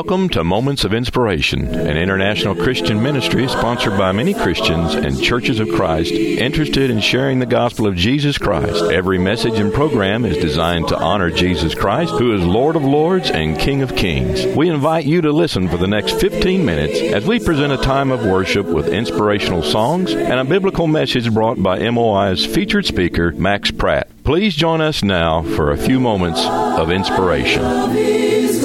Welcome to Moments of Inspiration, an international Christian ministry sponsored by many Christians and churches of Christ interested in sharing the gospel of Jesus Christ. Every message and program is designed to honor Jesus Christ, who is Lord of Lords and King of Kings. We invite you to listen for the next 15 minutes as we present a time of worship with inspirational songs and a biblical message brought by MOI's featured speaker, Max Pratt. Please join us now for a few moments of inspiration.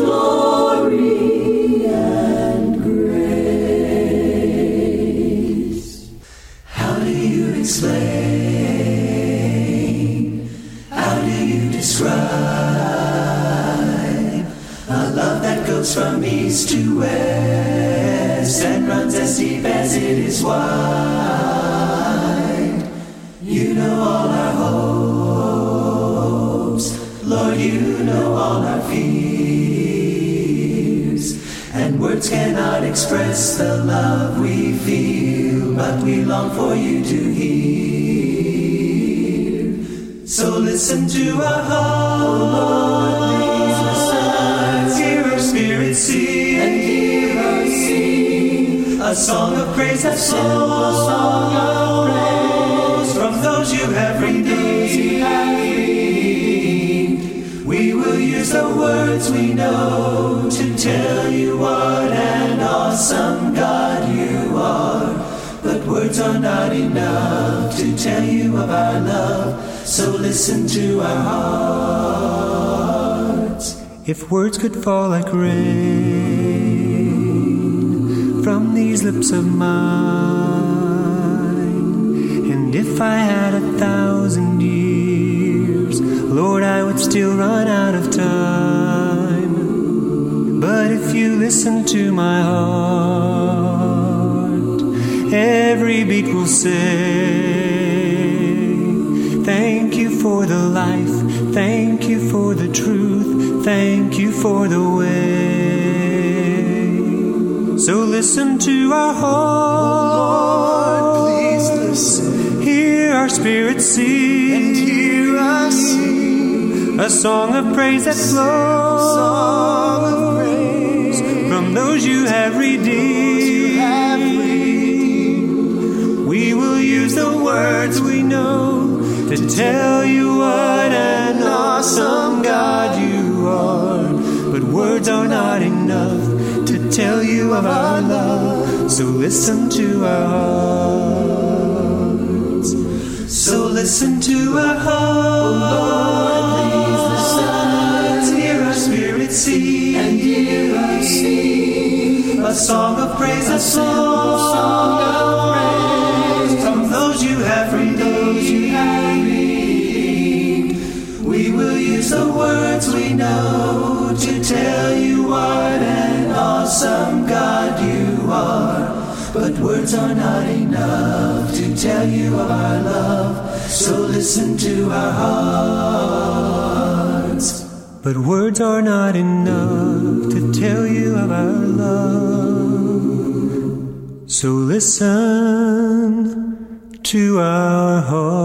Explain, how do you describe a love that goes from east to west and runs as deep as it is wide? You know all our hopes, Lord, you know all our fears, and words cannot express the love we feel, but we long for you to hear. So listen to our heart, please listen. Hear our spirit sing, and hear us sing a song of praise that flows from those you have redeemed. We will use the words we know to tell you what an awesome God you are. But words are not enough to tell you of our love, so listen to our hearts. If words could fall like rain from these lips of mine, and if I had 1,000 years, Lord, I would still run out of time. But if you listen to my heart, every beat will say, thank you for the life, thank you for the truth, thank you for the way. So listen to our heart, Lord, please listen. Hear our spirit sing, and hear us sing a song of praise that flows from those you have redeemed. We will use the words we know to tell you what an awesome God you are. But words are not enough to tell you of our love, so listen to our hearts. So listen to our hearts, please listen. Hear our spirit sing, and hear us sing a song of praise, a song of praise from those you have redeemed. We will use the words we know to tell you what an awesome God you are. But words are not enough to tell you of our love, so listen to our hearts. But words are not enough to tell you of our love, so listen to our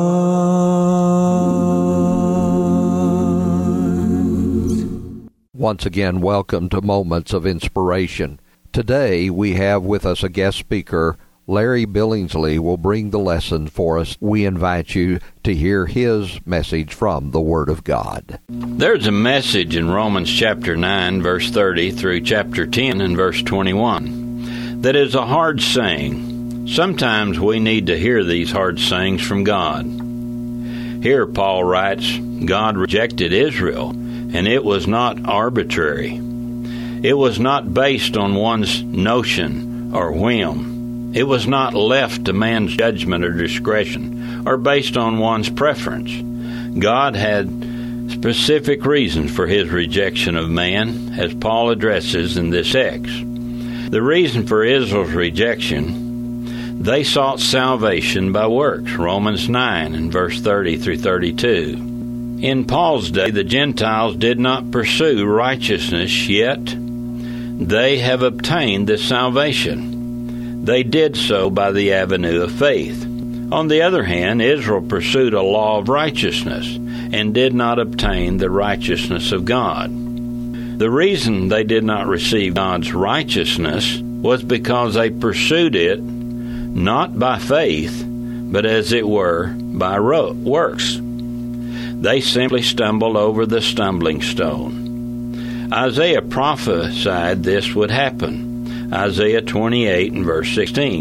hearts. Once again, welcome to Moments of Inspiration. Today we have with us a guest speaker. Larry Billingsley will bring the lesson for us. We invite you to hear his message from the Word of God. There's a message in Romans chapter 9, verse 30 through chapter 10 and verse 21 that is a hard saying. Sometimes we need to hear these hard sayings from God. Here Paul writes, God rejected Israel, and it was not arbitrary. It was not based on one's notion or whim. It was not left to man's judgment or discretion, or based on one's preference. God had specific reasons for his rejection of man, as Paul addresses in this text. The reason for Israel's rejection, they sought salvation by works, Romans 9 and verse 30 through 32. In Paul's day, the Gentiles did not pursue righteousness, yet they have obtained this salvation. They did so by the avenue of faith. On the other hand, Israel pursued a law of righteousness and did not obtain the righteousness of God. The reason they did not receive God's righteousness was because they pursued it not by faith, but as it were, by works. They simply stumbled over the stumbling stone. Isaiah prophesied this would happen. Isaiah 28 and verse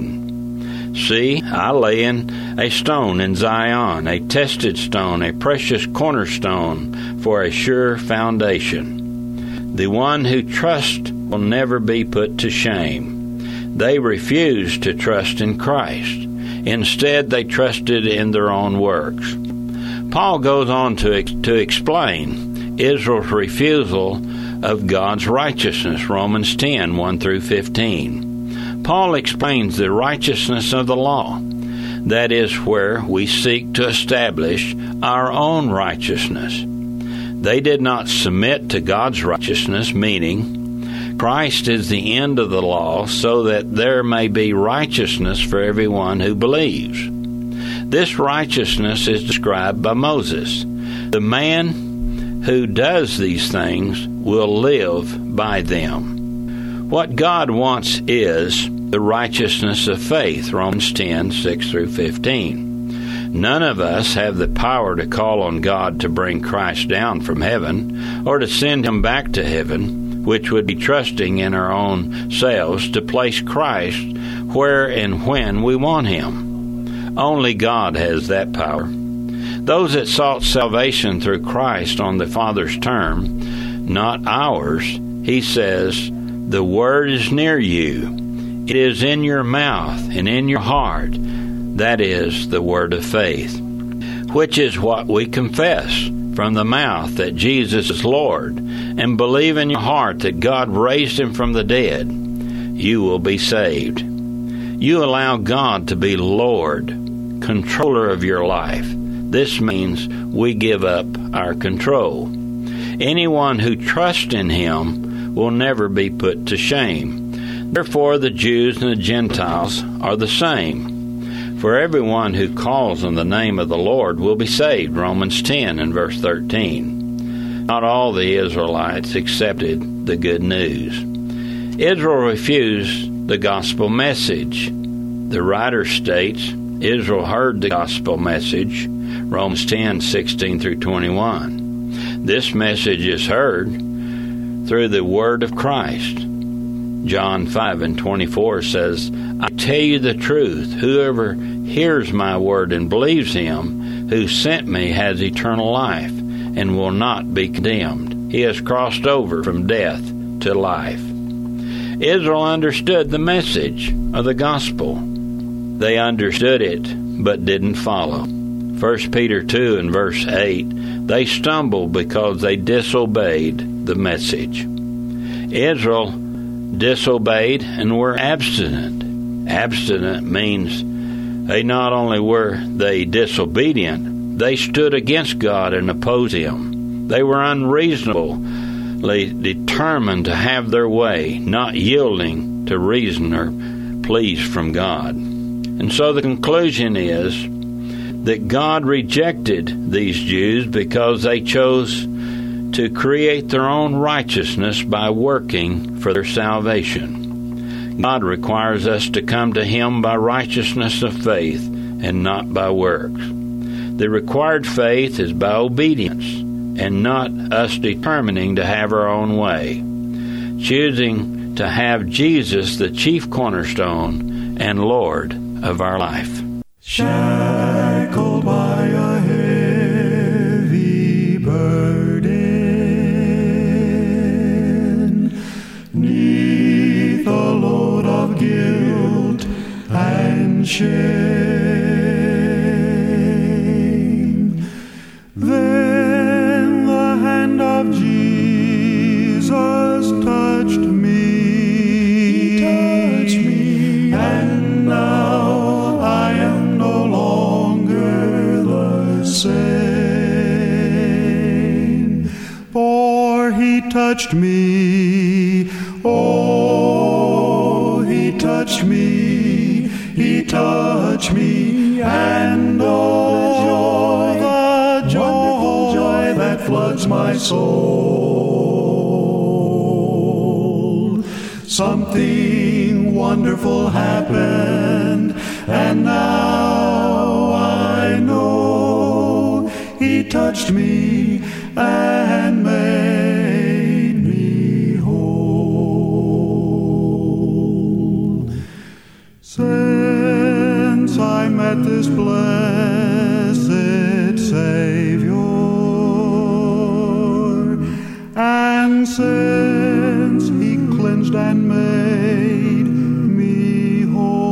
16. See, I lay in a stone in Zion, a tested stone, a precious cornerstone for a sure foundation. The one who trusts will never be put to shame. They refused to trust in Christ. Instead, they trusted in their own works. Paul goes on to explain Israel's refusal of God's righteousness, Romans 10, 1 through 15. Paul explains the righteousness of the law. That is where we seek to establish our own righteousness. They did not submit to God's righteousness, meaning Christ is the end of the law so that there may be righteousness for everyone who believes. This righteousness is described by Moses. The man who does these things will live by them. What God wants is the righteousness of faith, Romans 10, 6 through 15. None of us have the power to call on God to bring Christ down from heaven or to send him back to heaven, which would be trusting in our own selves to place Christ where and when we want him. Only God has that power. Those that sought salvation through Christ on the Father's term, not ours, he says, the word is near you. It is in your mouth and in your heart. That is the word of faith, which is what we confess from the mouth that Jesus is Lord, and believe in your heart that God raised him from the dead, you will be saved. You allow God to be Lord, controller of your life. This means we give up our control. Anyone who trusts in him will never be put to shame. Therefore, the Jews and the Gentiles are the same. For everyone who calls on the name of the Lord will be saved, Romans 10 and verse 13. Not all the Israelites accepted the good news. Israel refused the gospel message. The writer states, Israel heard the gospel message, Romans 10, 16 through 21. This message is heard through the word of Christ. John 5 and 24 says, I tell you the truth, whoever hears my word and believes him who sent me has eternal life and will not be condemned. He has crossed over from death to life. Israel understood the message of the gospel. They understood it, but didn't follow. 1 Peter 2 and verse 8, they stumbled because they disobeyed the message. Israel disobeyed and were abstinent. Abstinent means they not only were they disobedient, they stood against God and opposed him. They were unreasonably determined to have their way, not yielding to reason or pleas from God. And so the conclusion is that God rejected these Jews because they chose to create their own righteousness by working for their salvation. God requires us to come to him by righteousness of faith and not by works. The required faith is by obedience and not us determining to have our own way. Choosing to have Jesus the chief cornerstone and Lord of our life. Shackled by a heavy burden, 'neath a load of guilt and shame, then the hand of Jesus touched me. He touched me, and now I am no longer the same. For he touched me, oh, he touched me, and oh, the joy that floods my soul. something wonderful happened, and now I know he touched me and made me whole. Since I met this blessed Savior, and since he cleansed and made me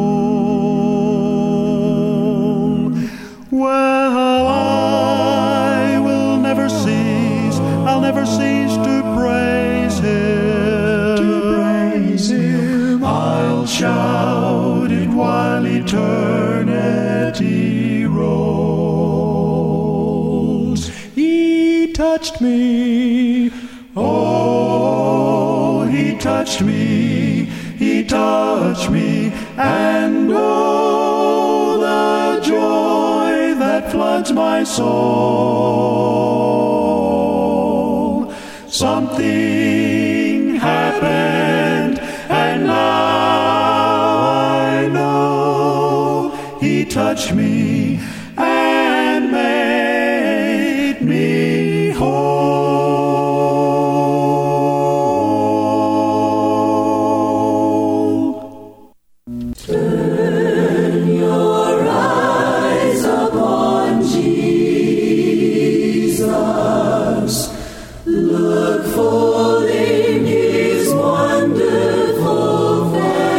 whole, well, I'll never cease to praise him. I'll shout it while eternity rolls. He touched me, oh, he touched me, and oh, the joy that floods my soul. Something happened, and now I know he touched me and made me whole. Turn your eyes upon Jesus. Look full in his wonderful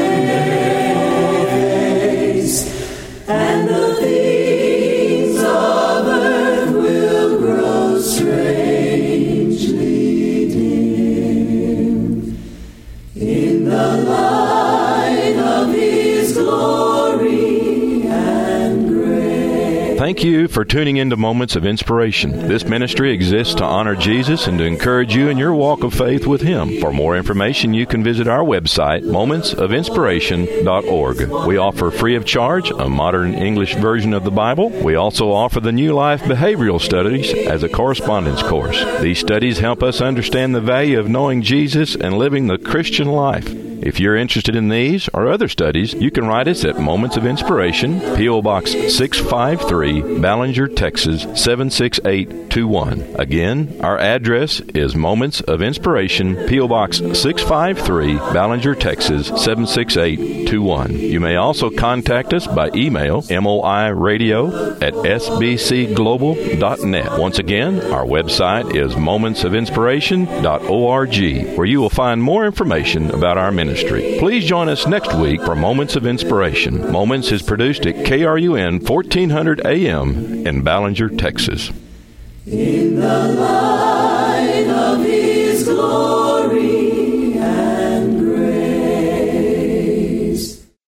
face, and the things of earth will grow strangely dim in the light of his glory and grace. Thank you for tuning into Moments of Inspiration. This ministry exists to honor Jesus and to encourage you in your walk of faith with Him. For more information, you can visit our website, momentsofinspiration.org. We offer free of charge a modern English version of the Bible. We also offer the New Life Behavioral Studies as a correspondence course. These studies help us understand the value of knowing Jesus and living the Christian life. If you're interested in these or other studies, you can write us at Moments of Inspiration, P.O. Box 653, Ballinger, Texas 76821. Again, our address is Moments of Inspiration, P.O. Box 653, Ballinger, Texas 76821. You may also contact us by email, moiradio@sbcglobal.net. Once again, our website is momentsofinspiration.org, where you will find more information about our ministry. Please join us next week for Moments of Inspiration. Moments is produced at KRUN 1400 AM in Ballinger, Texas. In the light of his glory.